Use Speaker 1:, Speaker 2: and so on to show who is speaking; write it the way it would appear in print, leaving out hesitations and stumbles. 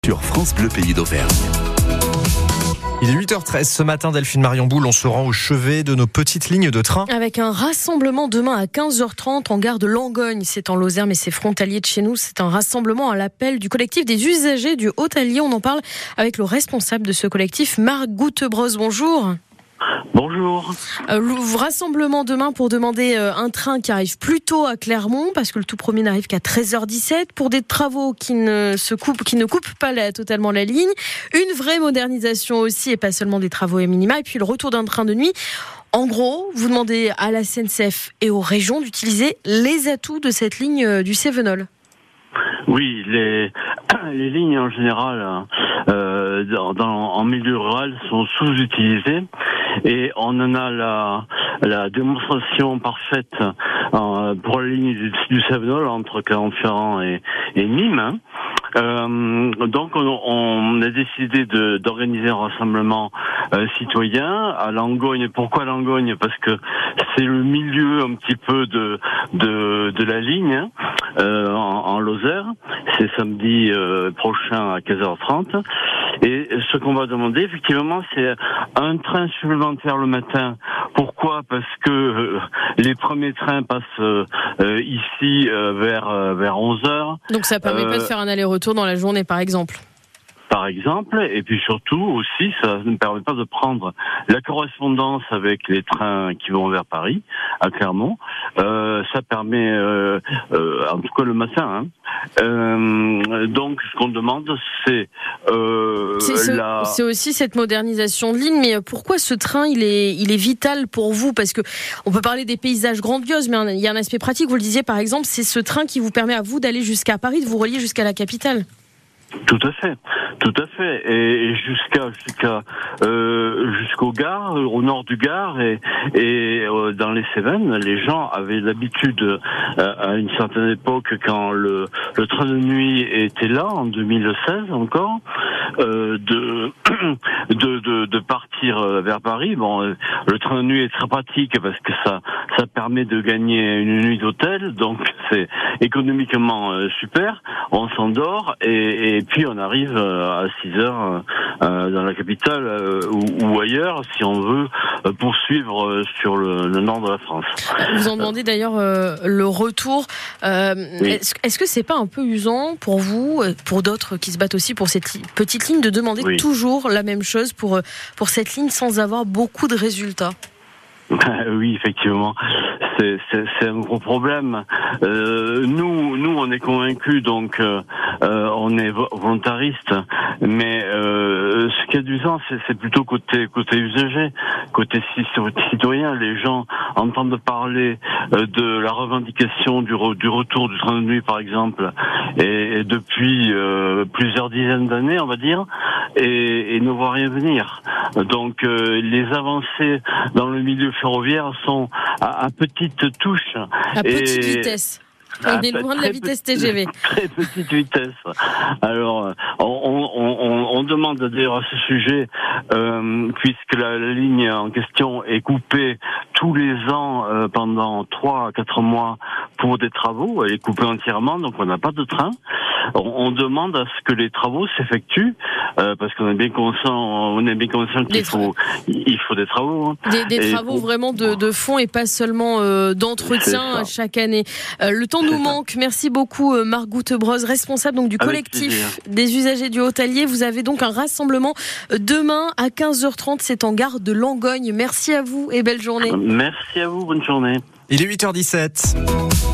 Speaker 1: Sur France Bleu Pays d'Auvergne.
Speaker 2: Il est 8h13 ce matin, Delphine Marion Boule, on se rend au chevet de nos petites lignes de train.
Speaker 3: Avec un rassemblement demain à 15h30 en gare de Langogne, c'est en Lozère mais c'est frontalier de chez nous. C'est un rassemblement à l'appel du collectif des usagers du Haut-Allier. On en parle avec le responsable de ce collectif, Marc Goutebroz. Bonjour.
Speaker 4: Bonjour.
Speaker 3: Rassemblement demain pour demander un train qui arrive plus tôt à Clermont parce que le tout premier n'arrive qu'à 13h17 pour des travaux qui ne coupent pas totalement la ligne. Une vraie modernisation aussi et pas seulement des travaux à minima. Et puis le retour d'un train de nuit. En gros, vous demandez à la SNCF et aux régions d'utiliser les atouts de cette ligne du Cévenol.
Speaker 4: Oui, les lignes en général en milieu rural sont sous-utilisées et on en a la démonstration parfaite pour la ligne du Cévenol entre Clermont-Ferrand et Nîmes. Donc on a décidé d'organiser un rassemblement citoyen à Langogne. Pourquoi Langogne ? Parce que c'est le milieu un petit peu de la ligne en Lozère. C'est samedi prochain à 15h30. Et ce qu'on va demander, effectivement, c'est un train supplémentaire le matin. Pourquoi ? Parce que les premiers trains passent ici vers 11h.
Speaker 3: Donc ça permet pas de faire un aller-retour dans la journée, par exemple.
Speaker 4: Par exemple, et puis surtout aussi, ça ne permet pas de prendre la correspondance avec les trains qui vont vers Paris, à Clermont. Ça permet, en tout cas le matin. Donc, ce qu'on demande, c'est
Speaker 3: c'est aussi cette modernisation de ligne. Mais pourquoi ce train, il est vital pour vous ? Parce que on peut parler des paysages grandioses, mais il y a un aspect pratique. Vous le disiez, par exemple, c'est ce train qui vous permet à vous d'aller jusqu'à Paris, de vous relier jusqu'à la capitale.
Speaker 4: Tout à fait. Et jusqu'au Gard, au nord du Gard et dans les Cévennes, les gens avaient l'habitude à une certaine époque, quand le train de nuit était là, en 2016 encore, de partir vers Paris. Bon, le train de nuit est très pratique parce que ça permet de gagner une nuit d'hôtel, donc c'est économiquement super. On s'endort et puis on arrive à 6h dans la capitale ou ailleurs si on veut poursuivre sur le nord de la France.
Speaker 3: Vous en demandez d'ailleurs le retour. Oui. Est-ce que c'est pas un peu usant pour vous, pour d'autres qui se battent aussi pour cette petite ligne, de demander toujours la même chose pour cette ligne sans avoir beaucoup de résultats ?
Speaker 4: Oui, effectivement, c'est un gros problème. Nous, on est convaincus, donc on est volontariste, mais ce qui est d'usant, c'est plutôt côté usager, côté citoyen. Les gens entendent parler de la revendication du retour du train de nuit, par exemple, et depuis plusieurs dizaines d'années, on va dire, et ne voient rien venir. Donc les avancées dans le milieu ferroviaire sont à petite touche.
Speaker 3: À petite vitesse. On est loin de la vitesse TGV.
Speaker 4: Très petite vitesse. Alors, on demande d'ailleurs à ce sujet, puisque la ligne en question est coupée tous les ans pendant 3 à 4 mois pour des travaux, elle est coupée entièrement, donc on n'a pas de train. On demande à ce que les travaux s'effectuent, parce qu'on est bien conscient qu'il faut des travaux.
Speaker 3: Des travaux vraiment de fond et pas seulement d'entretien chaque année. Le temps nous manque. Merci beaucoup Marc Goutebroz, responsable donc du collectif des usagers du Haut-Allier. Vous avez donc un rassemblement demain à 15h30, c'est en gare de Langogne. Merci à vous et belle journée.
Speaker 4: Merci à vous, bonne journée.
Speaker 2: Il est 8h17.